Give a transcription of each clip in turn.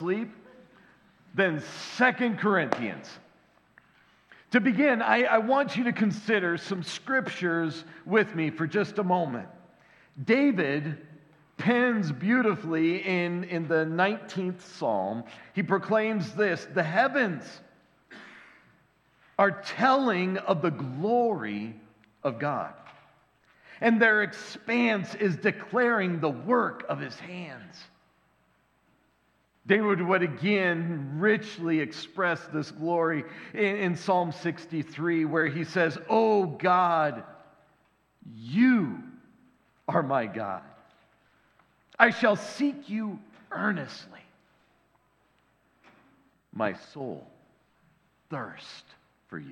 sleep than 2 Corinthians. To begin, I want you to consider some scriptures with me for just a moment. David pens beautifully in the 19th Psalm. He proclaims this: the heavens are telling of the glory of God, and their expanse is declaring the work of his hands. David would again richly express this glory in Psalm 63, where he says, "O God, you are my God. I shall seek you earnestly. My soul thirsts for you.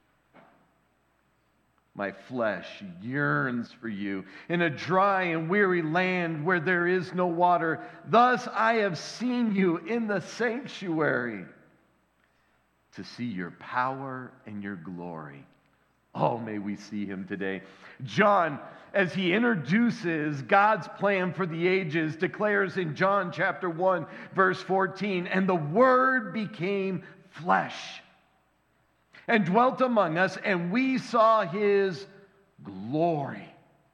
My flesh yearns for you in a dry and weary land where there is no water. Thus I have seen you in the sanctuary to see your power and your glory." Oh, may we see him today. John, as he introduces God's plan for the ages, declares in John chapter 1, verse 14, "And the Word became flesh and dwelt among us, and we saw his glory.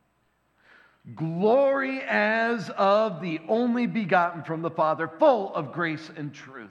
Glory as of the only begotten from the Father, full of grace and truth."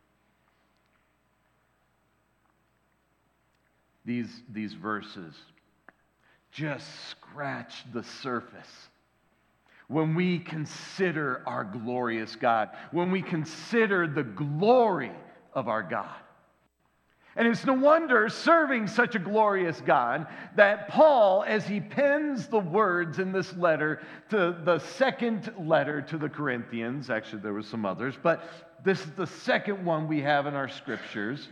These verses just scratch the surface when we consider our glorious God, when we consider the glory of our God. And it's no wonder, serving such a glorious God, that Paul, as he pens the words in this letter, to the second letter to the Corinthians, actually there were some others, but this is the second one we have in our scriptures,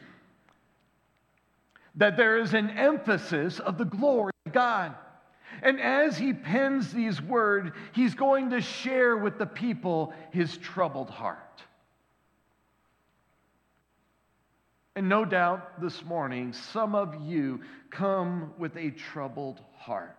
that there is an emphasis of the glory of God. And as he pens these words, he's going to share with the people his troubled heart. And no doubt this morning, some of you come with a troubled heart.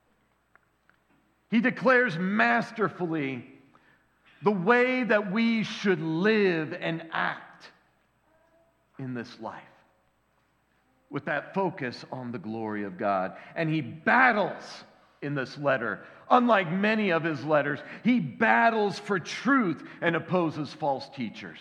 He declares masterfully the way that we should live and act in this life, with that focus on the glory of God. And he battles in this letter. Unlike many of his letters, he battles for truth and opposes false teachers.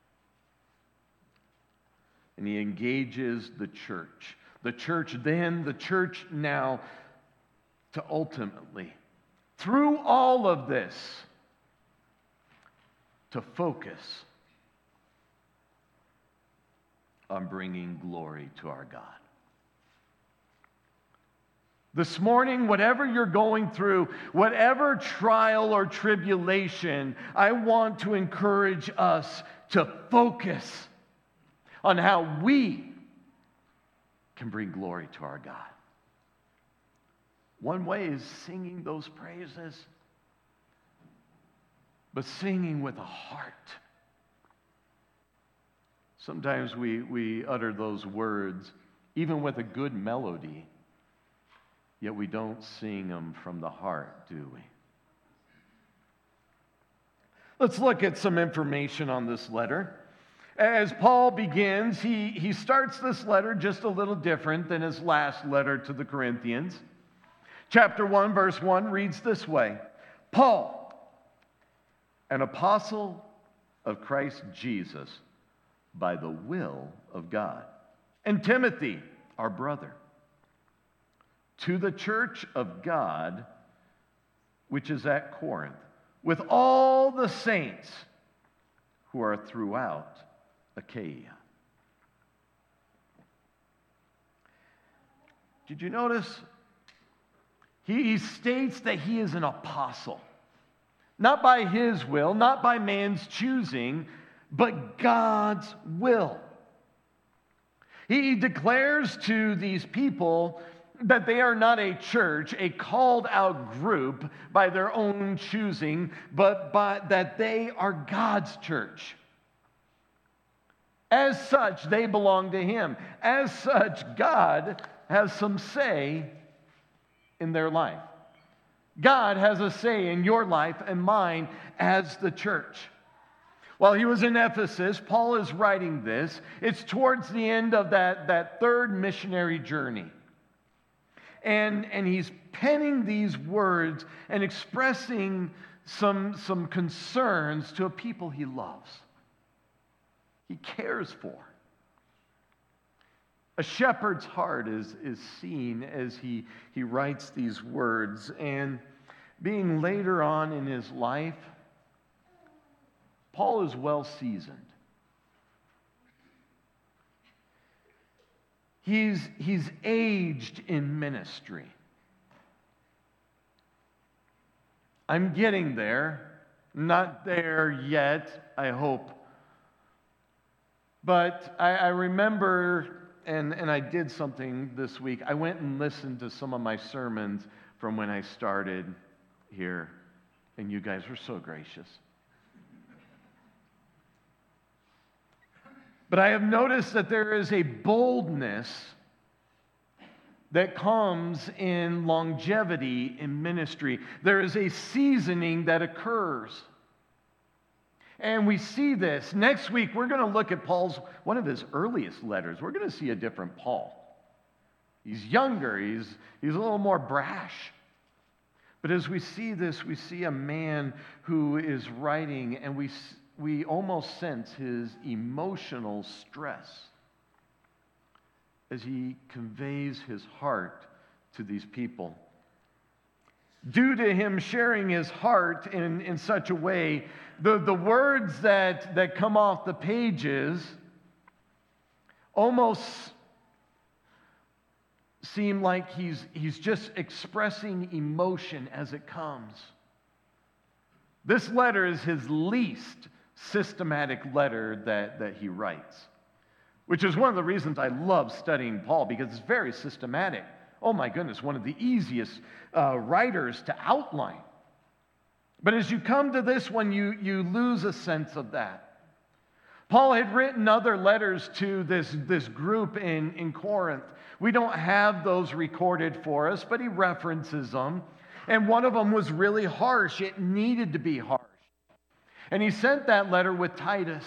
And he engages the church. The church then, the church now, to ultimately, through all of this, to focus on bringing glory to our God. This morning, whatever you're going through, whatever trial or tribulation, I want to encourage us to focus on how we can bring glory to our God. One way is singing those praises, but singing with a heart. Sometimes we utter those words, even with a good melody, yet we don't sing them from the heart, do we? Let's look at some information on this letter. As Paul begins, he starts this letter just a little different than his last letter to the Corinthians. Chapter 1, verse 1 reads this way: Paul, an apostle of Christ Jesus, by the will of God, and Timothy, our brother, to the church of God, which is at Corinth, with all the saints who are throughout Achaia. Did you notice? He states that he is an apostle. Not by his will, not by man's choosing, but God's will. He declares to these people that they are not a church, a called out group by their own choosing, but that they are God's church. As such, they belong to him. As such, God has some say in their life. God has a say in your life and mine as the church. While he was in Ephesus, Paul is writing this. It's towards the end of that third missionary journey. And he's penning these words and expressing some concerns to a people he loves, he cares for. A shepherd's heart is seen as he writes these words. And being later on in his life, Paul is well seasoned. He's aged in ministry. I'm getting there. Not there yet, I hope. But I remember, and I did something this week. I went and listened to some of my sermons from when I started here, and you guys were so gracious. But I have noticed that there is a boldness that comes in longevity in ministry. There is a seasoning that occurs. And we see this. Next week, we're going to look at one of his earliest letters. We're going to see a different Paul. He's younger. He's a little more brash. But as we see this, we see a man who is writing, and we almost sense his emotional stress as he conveys his heart to these people. Due to him sharing his heart in such a way, the words that come off the pages almost seem like he's just expressing emotion as it comes. This letter is his least systematic letter that he writes, which is one of the reasons I love studying Paul, because it's very systematic. Oh my goodness, one of the easiest writers to outline. But as you come to this one, you lose a sense of that. Paul had written other letters to this group in Corinth. We don't have those recorded for us, but he references them. And one of them was really harsh. It needed to be harsh. And he sent that letter with Titus.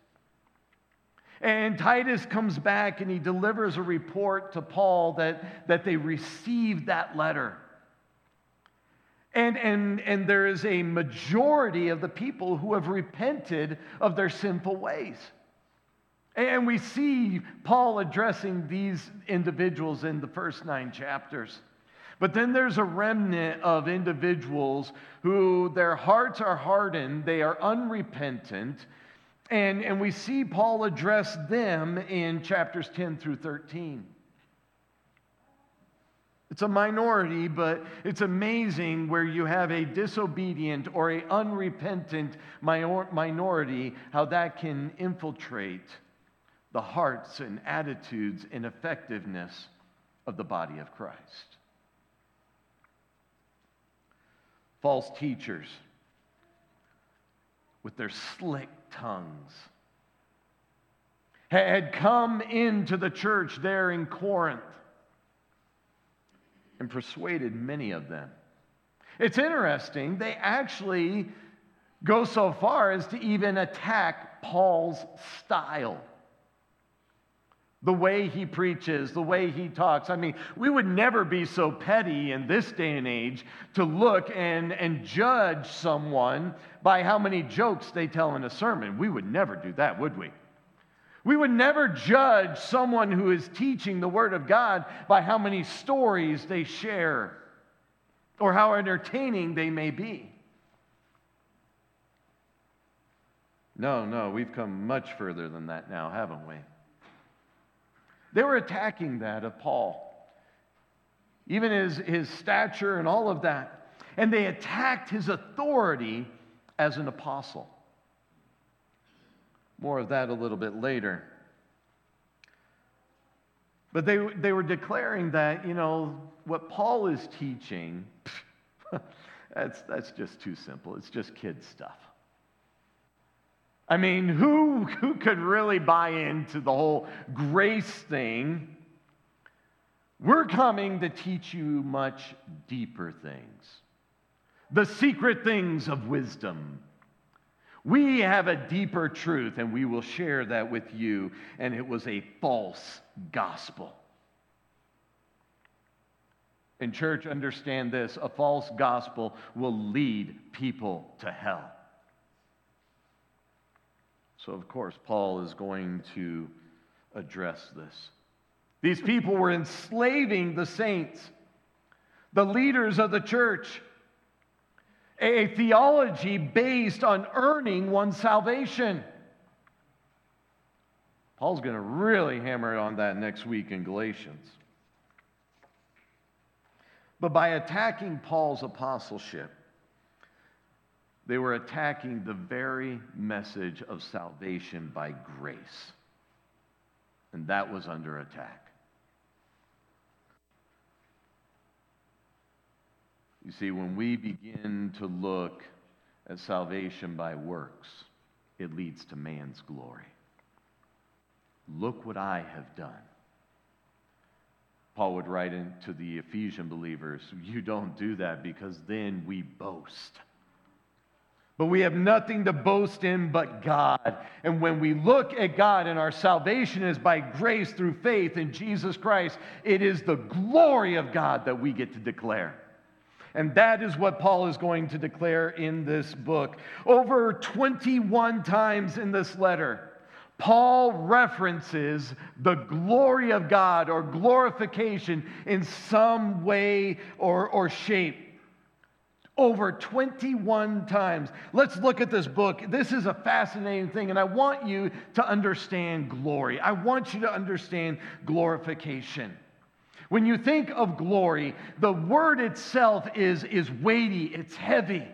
And Titus comes back and he delivers a report to Paul that they received that letter. And there is a majority of the people who have repented of their sinful ways. And we see Paul addressing these individuals in the first 9 chapters. But then there's a remnant of individuals who their hearts are hardened, they are unrepentant, and we see Paul address them in chapters 10 through 13. It's a minority, but it's amazing where you have a disobedient or an unrepentant minority, how that can infiltrate the hearts and attitudes and effectiveness of the body of Christ. False teachers with their slick tongues had come into the church there in Corinth and persuaded many of them. It's interesting, they actually go so far as to even attack Paul's style. The way he preaches, the way he talks. I mean, we would never be so petty in this day and age to look and judge someone by how many jokes they tell in a sermon. We would never do that, would we? We would never judge someone who is teaching the Word of God by how many stories they share or how entertaining they may be. No, we've come much further than that now, haven't we? They were attacking that of Paul, even his stature and all of that. And they attacked his authority as an apostle. More of that a little bit later. But they were declaring that, what Paul is teaching, that's just too simple. It's just kid stuff. I mean, who could really buy into the whole grace thing? We're coming to teach you much deeper things. The secret things of wisdom. We have a deeper truth, and we will share that with you, and it was a false gospel. And church, understand this, a false gospel will lead people to hell. So, of course, Paul is going to address this. These people were enslaving the saints, the leaders of the church, a theology based on earning one's salvation. Paul's going to really hammer on that next week in Galatians. But by attacking Paul's apostleship, they were attacking the very message of salvation by grace. And that was under attack. You see, when we begin to look at salvation by works, it leads to man's glory. Look what I have done. Paul would write into the Ephesian believers, you don't do that because then we boast. But we have nothing to boast in but God. And when we look at God and our salvation is by grace through faith in Jesus Christ, it is the glory of God that we get to declare. And that is what Paul is going to declare in this book. Over 21 times in this letter, Paul references the glory of God or glorification in some way or shape. Over 21 times. Let's look at this book. This is a fascinating thing, and I want you to understand glory. I want you to understand glorification. When you think of glory, the word itself is weighty, it's heavy.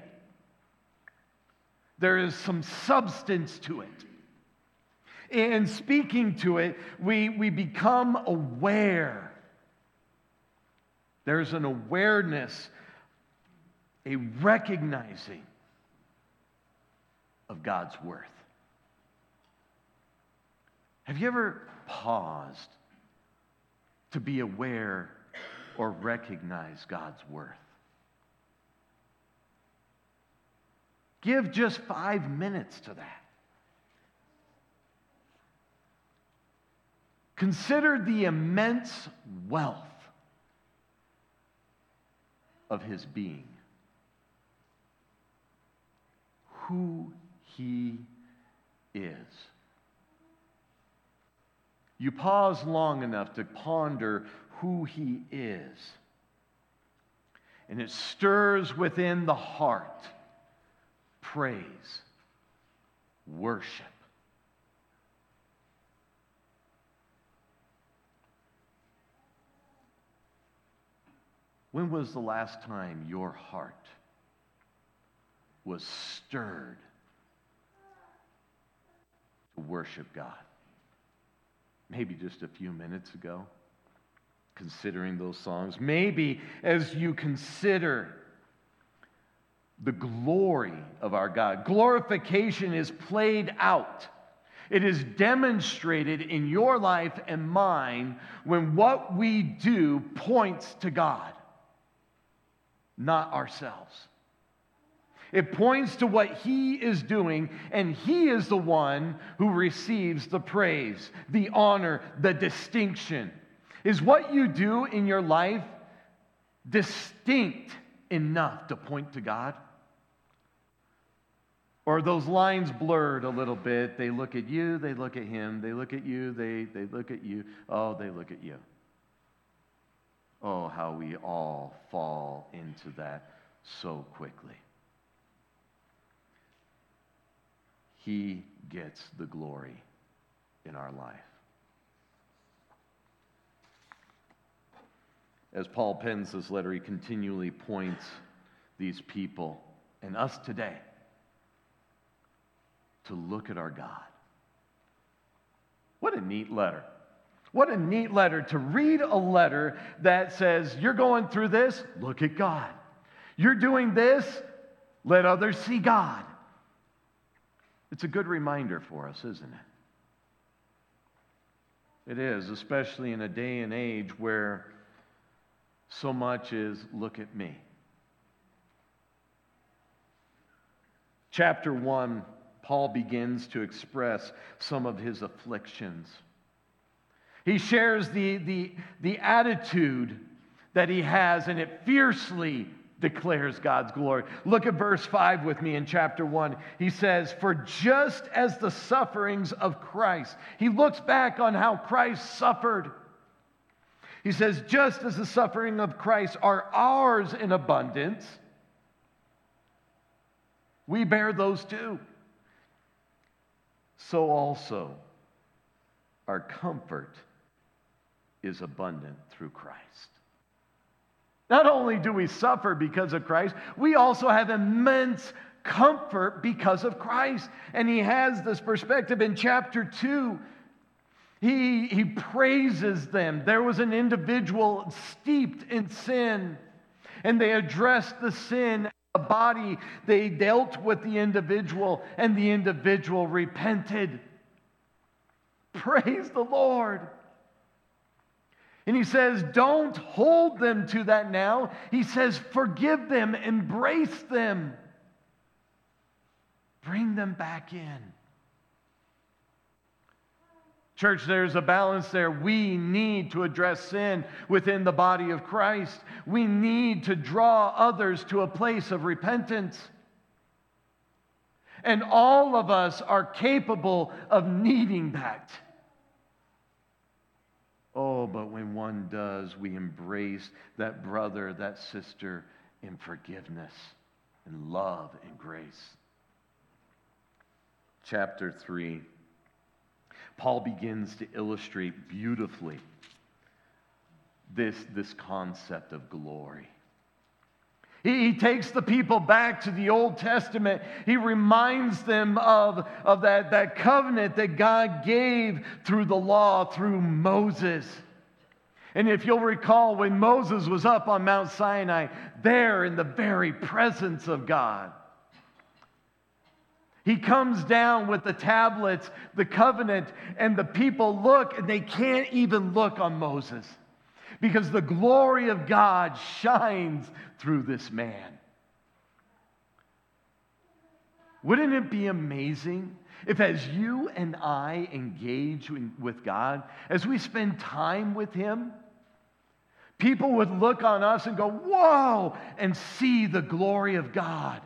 There is some substance to it. And speaking to it, we become aware. There's an awareness, a recognizing of God's worth. Have you ever paused to be aware or recognize God's worth? Give just 5 minutes to that. Consider the immense wealth of his being, who he is. You pause long enough to ponder who he is, and it stirs within the heart praise, worship. When was the last time your heart was stirred to worship God? Maybe just a few minutes ago, considering those songs. Maybe as you consider the glory of our God. Glorification is played out. It is demonstrated in your life and mine when what we do points to God, not ourselves. It points to what he is doing, and he is the one who receives the praise, the honor, the distinction. Is what you do in your life distinct enough to point to God? Or are those lines blurred a little bit? They look at you, they look at him, they look at you, they look at you, oh, they look at you. Oh, how we all fall into that so quickly. He gets the glory in our life. As Paul pens this letter, he continually points these people and us today to look at our God. What a neat letter. What a neat letter to read a letter that says, you're going through this, look at God. You're doing this, let others see God. It's a good reminder for us, isn't it? It is, especially in a day and age where so much is, look at me. Chapter 1, Paul begins to express some of his afflictions. He shares the attitude that he has, and it fiercely declares God's glory. Look at verse 5 with me in chapter 1. He says, "For just as the sufferings of Christ," he looks back on how Christ suffered. He says, "Just as the suffering of Christ are ours in abundance, we bear those too. So also our comfort is abundant through Christ." Not only do we suffer because of Christ, we also have immense comfort because of Christ. And he has this perspective in chapter 2. He praises them. There was an individual steeped in sin, and they addressed the sin, the body. They dealt with the individual, and the individual repented. Praise the Lord. And he says, don't hold them to that now. He says, forgive them, embrace them, bring them back in. Church, there's a balance there. We need to address sin within the body of Christ. We need to draw others to a place of repentance. And all of us are capable of needing that. Oh, but when one does, we embrace that brother, that sister in forgiveness and love and grace. Chapter 3, Paul begins to illustrate beautifully this concept of glory. He takes the people back to the Old Testament. He reminds them of that covenant that God gave through the law, through Moses. And if you'll recall, when Moses was up on Mount Sinai, there in the very presence of God, he comes down with the tablets, the covenant, and the people look, and they can't even look on Moses, because the glory of God shines through this man. Wouldn't it be amazing if, as you and I engage with God, as we spend time with Him, people would look on us and go, whoa, and see the glory of God,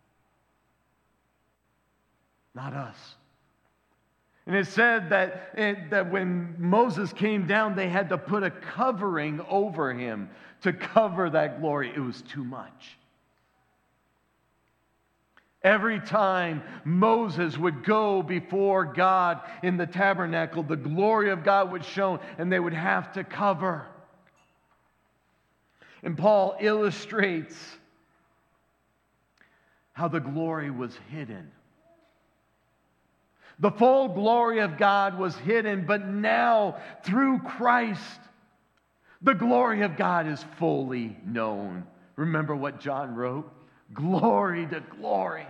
not us. And it said that when Moses came down, they had to put a covering over him to cover that glory. It was too much. Every time Moses would go before God in the tabernacle, the glory of God would show, and they would have to cover. And Paul illustrates how the glory was hidden. The full glory of God was hidden, but now through Christ, the glory of God is fully known. Remember what John wrote? Glory to glory.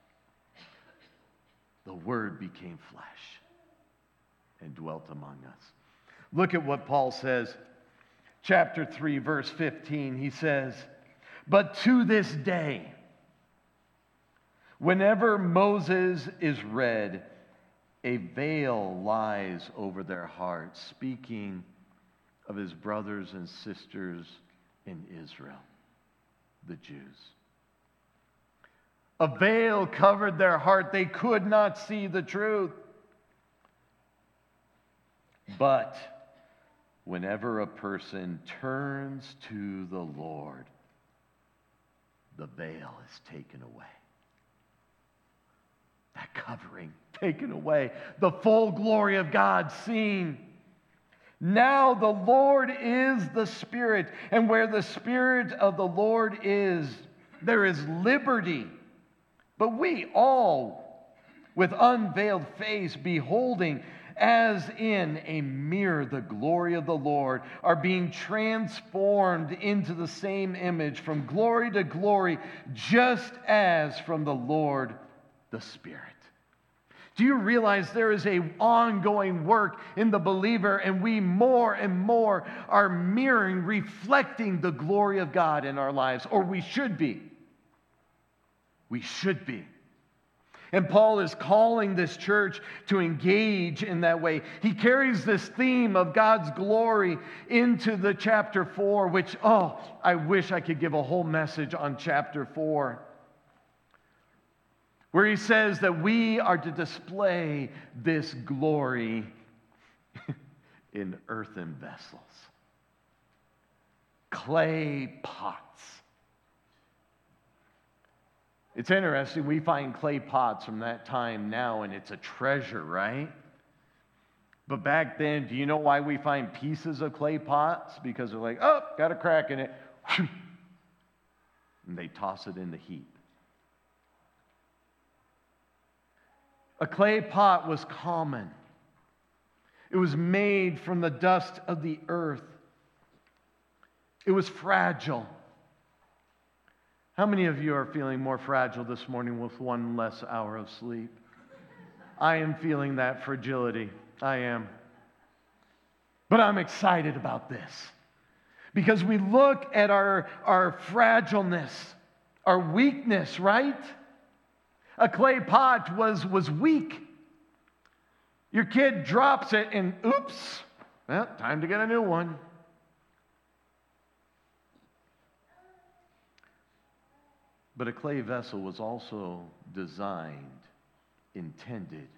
The Word became flesh and dwelt among us. Look at what Paul says. Chapter 3, verse 15, he says, "But to this day, whenever Moses is read, a veil lies over their hearts," speaking of his brothers and sisters in Israel, the Jews. A veil covered their heart. They could not see the truth. But whenever a person turns to the Lord, the veil is taken away. That covering taken away. The full glory of God seen. Now the Lord is the Spirit, and where the Spirit of the Lord is, there is liberty. But we all, with unveiled face, beholding as in a mirror the glory of the Lord, are being transformed into the same image from glory to glory, just as from the Lord the Spirit. Do you realize there is an ongoing work in the believer, and we more and more are mirroring, reflecting the glory of God in our lives, or we should be. We should be. And Paul is calling this church to engage in that way. He carries this theme of God's glory into the chapter 4, which, I wish I could give a whole message on chapter 4, where he says that we are to display this glory in earthen vessels, clay pots. It's interesting, we find clay pots from that time now, and it's a treasure, right? But back then, do you know why we find pieces of clay pots? Because they're like, got a crack in it. And they toss it in the heap. A clay pot was common. It was made from the dust of the earth. It was fragile. How many of you are feeling more fragile this morning with one less hour of sleep? I am feeling that fragility. I am. But I'm excited about this because we look at our fragileness, our weakness, right? A clay pot was weak. Your kid drops it and oops, well, time to get a new one. But a clay vessel was also designed, intended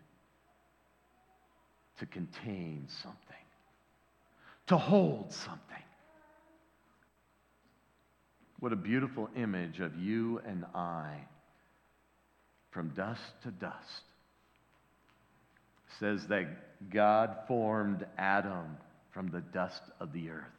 to contain something, to hold something. What a beautiful image of you and I, from dust to dust. Says that God formed Adam from the dust of the earth.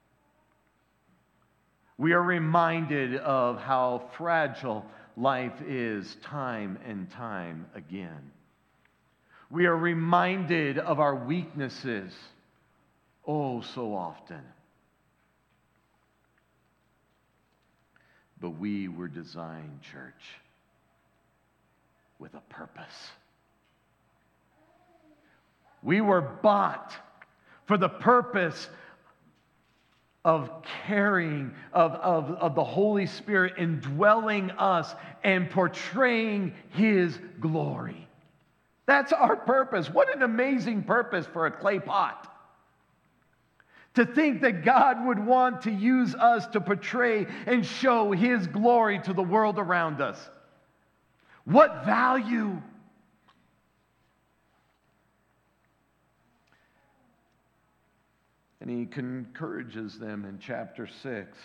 We are reminded of how fragile life is time and time again. We are reminded of our weaknesses so often. But we were designed, church, with a purpose. We were bought for the purpose of carrying, of the Holy Spirit indwelling us and portraying His glory. That's our purpose. What an amazing purpose for a clay pot. To think that God would want to use us to portray and show His glory to the world around us. What value! And he encourages them in chapter 6.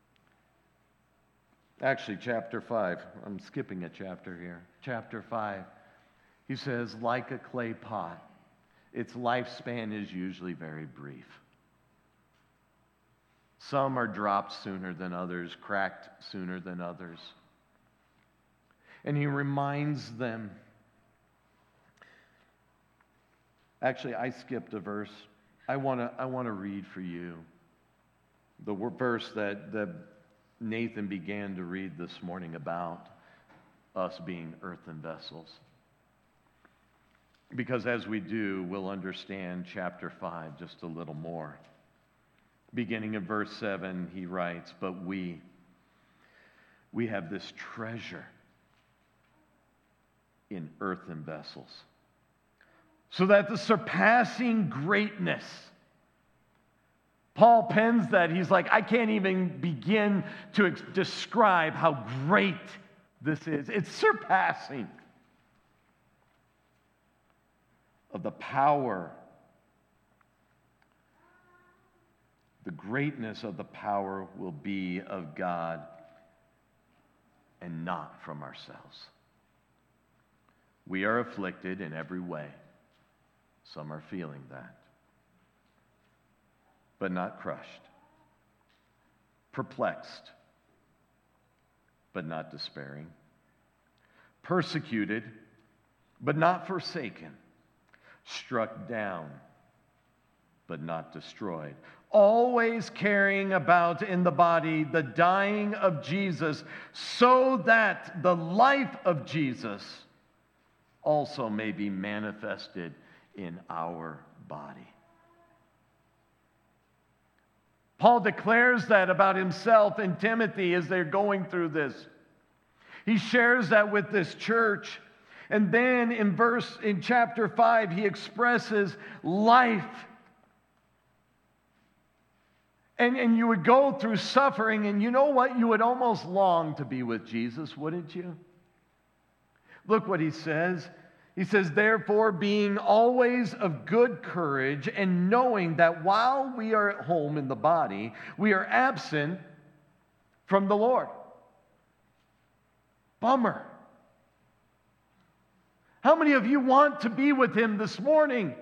Actually, chapter 5. I'm skipping a chapter here. Chapter 5. He says, like a clay pot, its lifespan is usually very brief. Some are dropped sooner than others, cracked sooner than others. And he reminds them. Actually, I skipped a verse. I want to read for you the verse that Nathan began to read this morning about us being earthen vessels. Because as we do, we'll understand chapter 5 just a little more. Beginning in verse 7, he writes, but we have this treasure in earthen vessels, so that the surpassing greatness, Paul pens that. He's like, I can't even begin to describe how great this is. It's surpassing of the power, the greatness of the power will be of God and not from ourselves. We are afflicted in every way. Some are feeling that. But not crushed. Perplexed, but not despairing. Persecuted, but not forsaken. Struck down, but not destroyed. Always carrying about in the body the dying of Jesus, so that the life of Jesus also may be manifested in our body. Paul declares that about himself and Timothy as they're going through this. He shares that with this church, And then in chapter 5, he expresses life. And you would go through suffering, and you know what? You would almost long to be with Jesus, wouldn't you? Look what he says. He says, therefore, being always of good courage, and knowing that while we are at home in the body, we are absent from the Lord. Bummer. How many of you want to be with him this morning?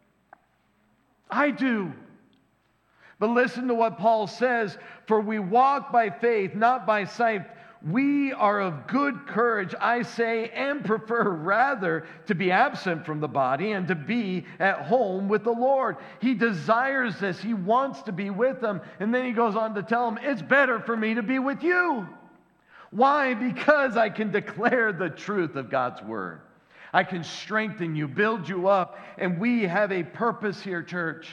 I do. But listen to what Paul says, for we walk by faith, not by sight. We are of good courage, I say, and prefer rather to be absent from the body and to be at home with the Lord. He desires this. He wants to be with them. And then he goes on to tell them, it's better for me to be with you. Why? Because I can declare the truth of God's word. I can strengthen you, build you up, and we have a purpose here, church.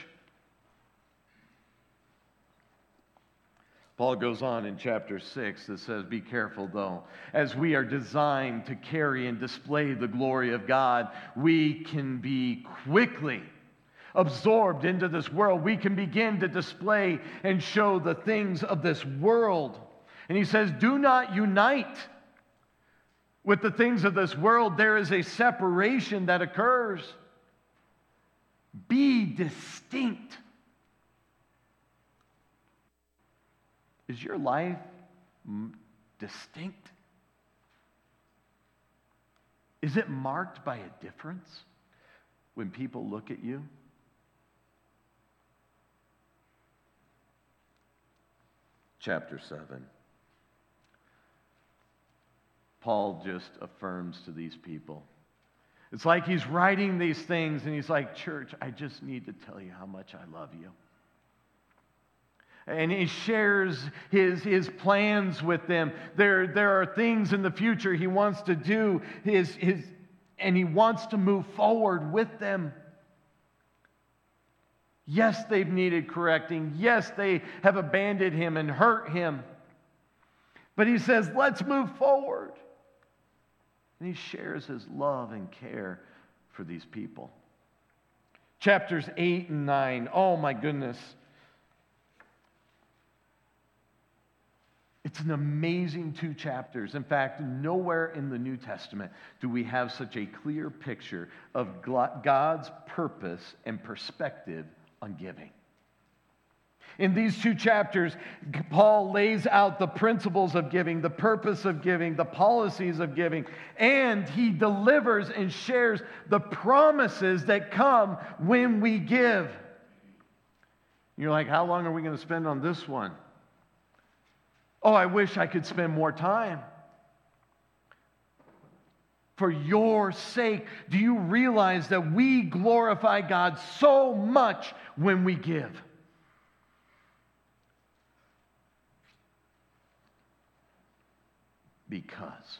Paul goes on in chapter 6 that says, be careful though, as we are designed to carry and display the glory of God, we can be quickly absorbed into this world. We can begin to display and show the things of this world. And he says, do not unite with the things of this world. There is a separation that occurs. Be distinct. Is your life distinct? Is it marked by a difference when people look at you? Chapter 7. Paul just affirms to these people. It's like he's writing these things and he's like, church, I just need to tell you how much I love you. And he shares his plans with them. There are things in the future he wants to do, and he wants to move forward with them. Yes, they've needed correcting. Yes, they have abandoned him and hurt him. But he says, let's move forward. And he shares his love and care for these people. Chapters 8 and 9. Oh my goodness. It's an amazing 2 chapters. In fact, nowhere in the New Testament do we have such a clear picture of God's purpose and perspective on giving. In these 2 chapters, Paul lays out the principles of giving, the purpose of giving, the policies of giving, and he delivers and shares the promises that come when we give. You're like, how long are we going to spend on this one? Oh, I wish I could spend more time. For your sake, do you realize that we glorify God so much when we give? Because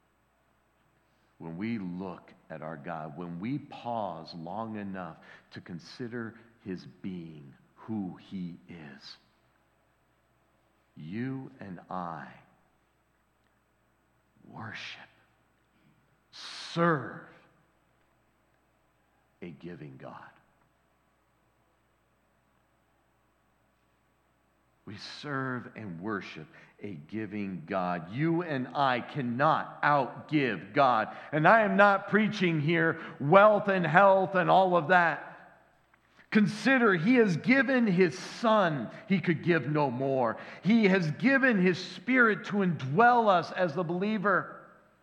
when we look at our God, when we pause long enough to consider his being, who he is, you and I worship, serve a giving God. We serve and worship a giving God. You and I cannot outgive God. And I am not preaching here wealth and health and all of that. Consider, he has given his Son. He could give no more. He has given his Spirit to indwell us as the believer.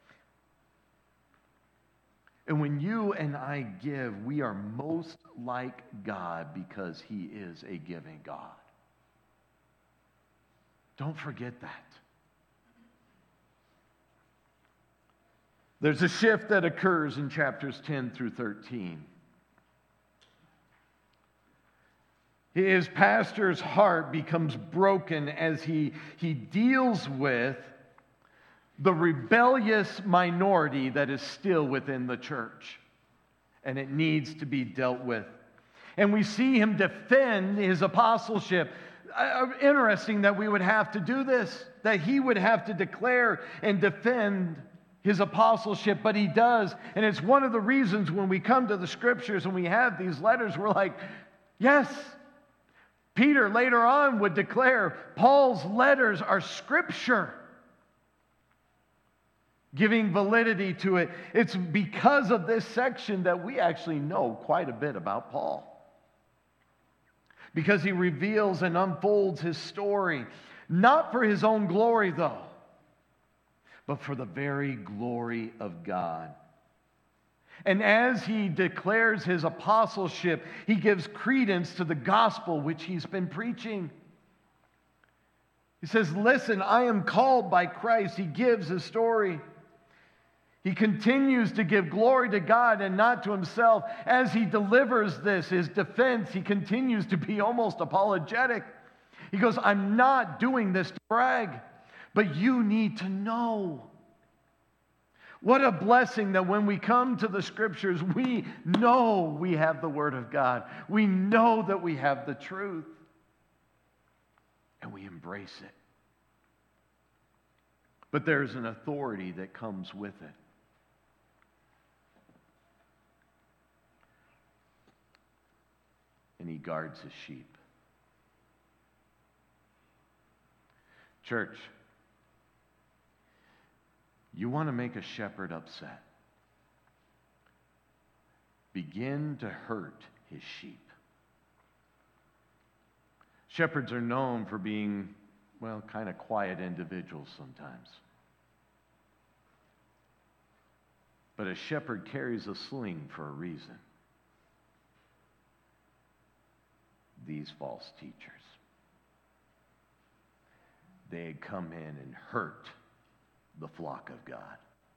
And when you and I give, we are most like God because he is a giving God. Don't forget that. There's a shift that occurs in chapters 10 through 13. His pastor's heart becomes broken as he deals with the rebellious minority that is still within the church. And it needs to be dealt with. And we see him defend his apostleship. Interesting that we would have to do this, that he would have to declare and defend his apostleship, but he does. And it's one of the reasons when we come to the scriptures and we have these letters, we're like, yes. Peter later on would declare Paul's letters are scripture, giving validity to it. It's because of this section that we actually know quite a bit about Paul, because he reveals and unfolds his story, not for his own glory, though, but for the very glory of God. And as he declares his apostleship, he gives credence to the gospel which he's been preaching. He says, listen, I am called by Christ. He gives his story. He continues to give glory to God and not to himself. As he delivers this, his defense, he continues to be almost apologetic. He goes, I'm not doing this to brag, but you need to know. What a blessing that when we come to the scriptures, we know we have the Word of God. We know that we have the truth, and we embrace it. But there's an authority that comes with it. And he guards his sheep. Church, you want to make a shepherd upset? Begin to hurt his sheep. Shepherds are known for being, well, kind of quiet individuals sometimes. But a shepherd carries a sling for a reason. These false teachers. They had come in and hurt the flock of God.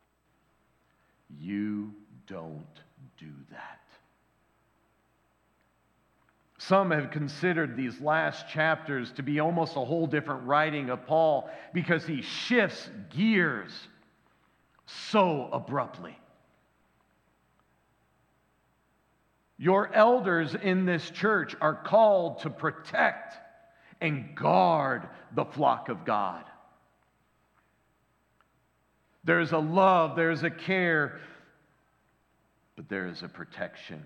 You don't do that. Some have considered these last chapters to be almost a whole different writing of Paul because he shifts gears so abruptly. Your elders in this church are called to protect and guard the flock of God. There's a love, there's a care, but there is a protection.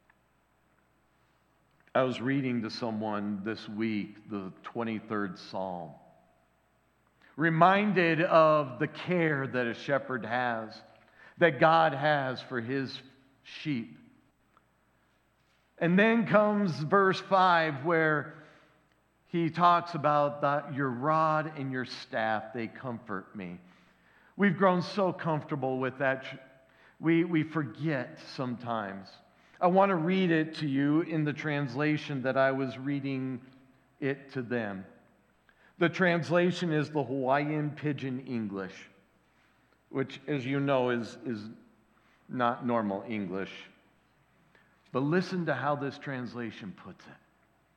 I was reading to someone this week the 23rd Psalm, reminded of the care that a shepherd has, that God has for his sheep. And then comes verse 5 where he talks about that your rod and your staff, they comfort me. We've grown so comfortable with that. We forget sometimes. I want to read it to you in the translation that I was reading it to them. The translation is the Hawaiian Pidgin English, which, as you know, is not normal English. But listen to how this translation puts it.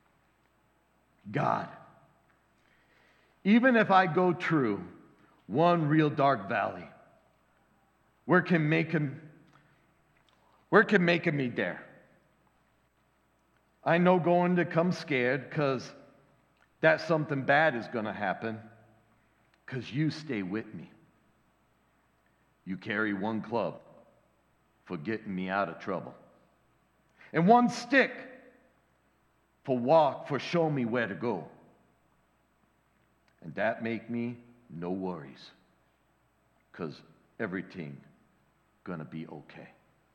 God, even if I go through one real dark valley, where can making me there? I know going to come scared because that something bad is going to happen because you stay with me. You carry one club for getting me out of trouble, and one stick for show me where to go. And that make me no worries, because everything gonna be okay.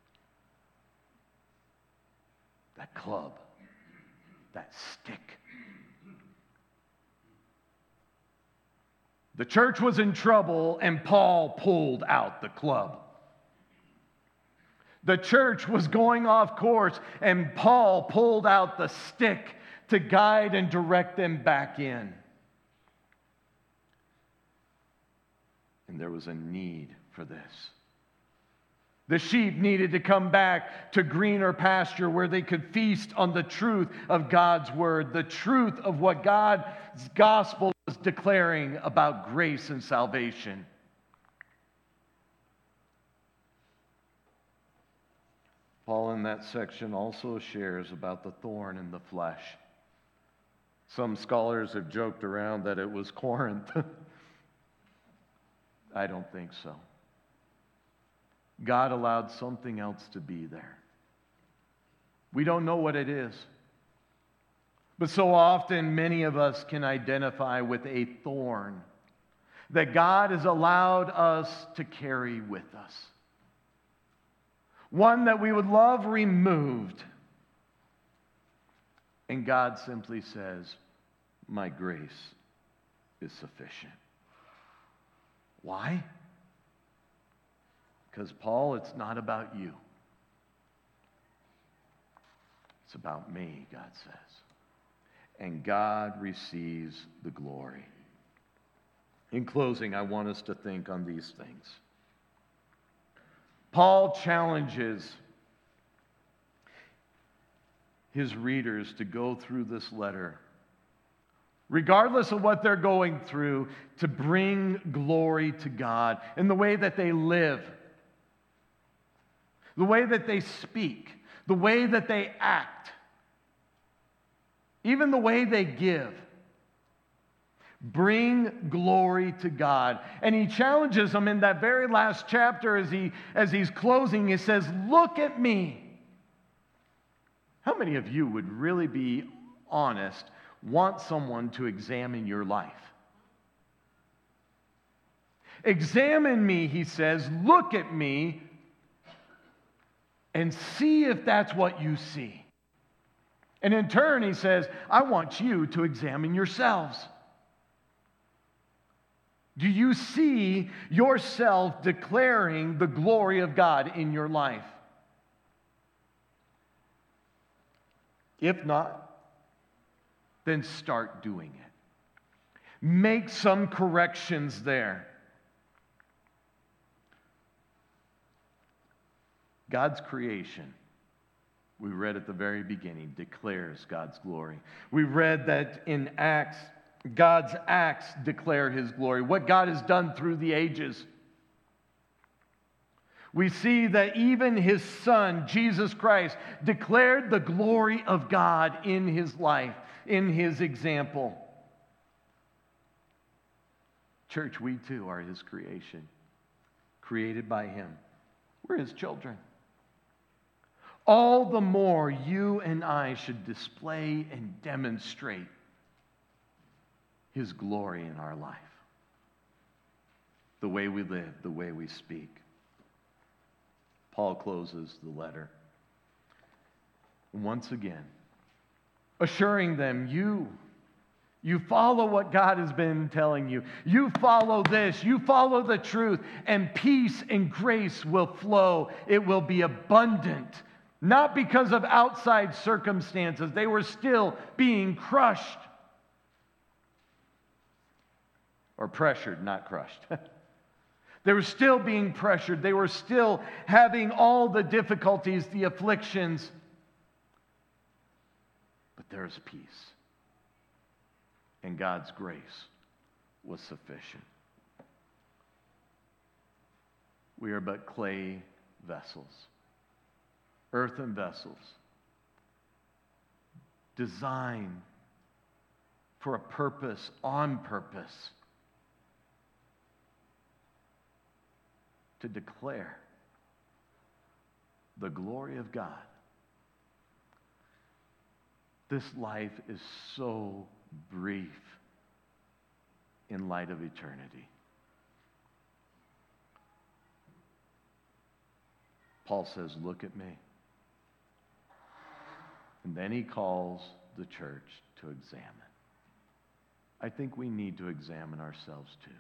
That club, that stick. The church was in trouble, and Paul pulled out the club. The church was going off course, and Paul pulled out the stick to guide and direct them back in. And there was a need for this. The sheep needed to come back to greener pasture where they could feast on the truth of God's word, the truth of what God's gospel was declaring about grace and salvation. Paul in that section also shares about the thorn in the flesh. Some scholars have joked around that it was Corinth. I don't think so. God allowed something else to be there. We don't know what it is. But so often, many of us can identify with a thorn that God has allowed us to carry with us. One that we would love removed. And God simply says, my grace is sufficient. Why? Because, Paul, it's not about you. It's about me, God says. And God receives the glory. In closing, I want us to think on these things. Paul challenges his readers to go through this letter, regardless of what they're going through, to bring glory to God in the way that they live, the way that they speak, the way that they act, even the way they give. Bring glory to God. And he challenges them in that very last chapter as he's closing. He says, look at me. How many of you would really be honest, want someone to examine your life? Examine me, he says. Look at me and see if that's what you see. And in turn, he says, I want you to examine yourselves. Do you see yourself declaring the glory of God in your life? If not, then start doing it. Make some corrections there. God's creation, we read at the very beginning, declares God's glory. We read that in Acts, God's acts declare his glory, what God has done through the ages. We see that even his Son, Jesus Christ, declared the glory of God in his life, in his example. Church, we too are his creation, created by him. We're his children. All the more you and I should display and demonstrate his glory in our life. The way we live, the way we speak. Paul closes the letter. Once again, assuring them, you follow what God has been telling you. You follow this. You follow the truth. And peace and grace will flow. It will be abundant. Not because of outside circumstances. They were still being crushed. Or pressured, not crushed. They were still being pressured. They were still having all the difficulties, the afflictions. But there's peace. And God's grace was sufficient. We are but clay vessels, earthen vessels, designed for a purpose, on purpose, to declare the glory of God. This life is so brief in light of eternity. Paul says, look at me. And then he calls the church to examine. I think we need to examine ourselves too.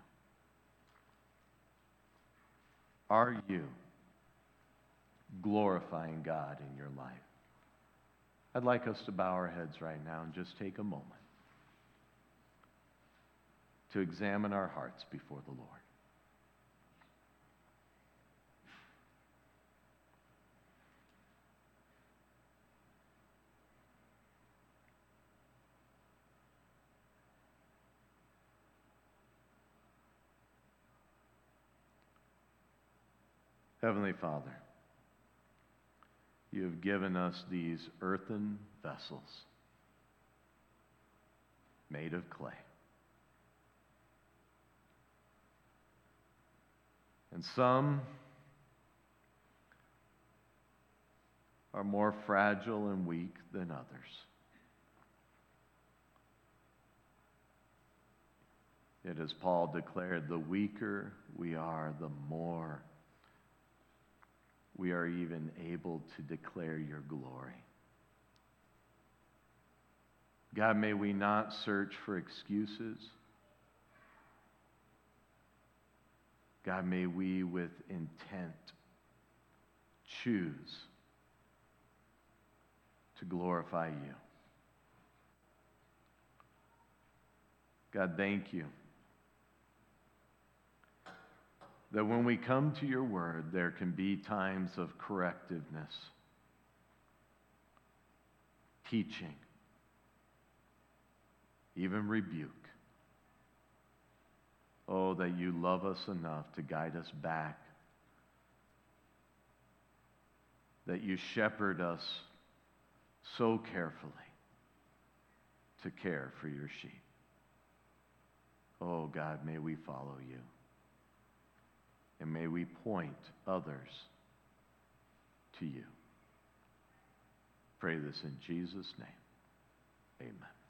Are you glorifying God in your life? I'd like us to bow our heads right now and just take a moment to examine our hearts before the Lord. Heavenly Father, you have given us these earthen vessels made of clay. And some are more fragile and weak than others. Yet as Paul declared, the weaker we are, the more we are even able to declare your glory. God, may we not search for excuses. God, may we with intent choose to glorify you. God, thank you that when we come to your word, there can be times of correctiveness, teaching, even rebuke. Oh, that you love us enough to guide us back, that you shepherd us so carefully to care for your sheep. Oh, God, may we follow you. And may we point others to you. Pray this in Jesus' name. Amen.